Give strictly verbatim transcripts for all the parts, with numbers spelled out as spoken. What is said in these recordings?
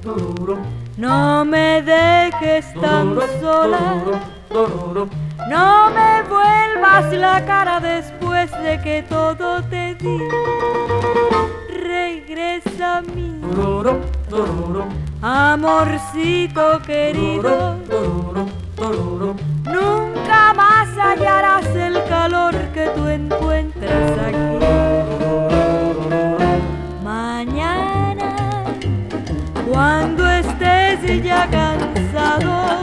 No me dejes tan sola, no me vuelvas la cara después de que todo te di. Regresa a mí, amorcito querido. Nunca más hallarás el calor que tú encuentras aquí. Mañana, cuando estés ya cansado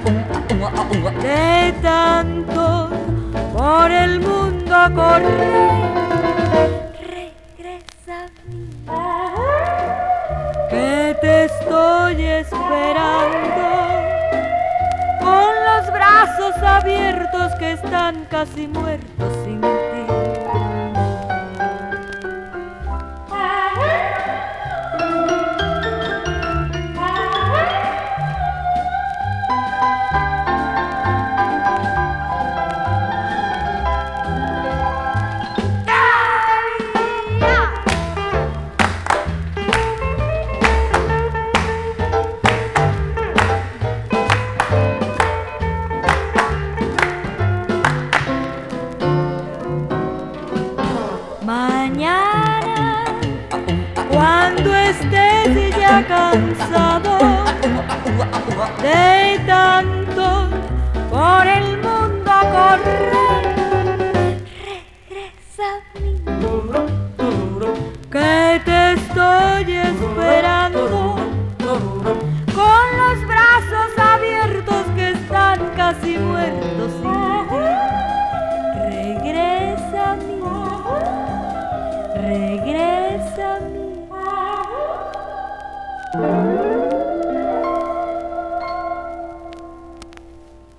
de tanto por el mundo correr, regresa a mí, que te estoy esperando con los brazos abiertos que están casi muertos sin ti. Mañana, cuando estés ya cansado de tanto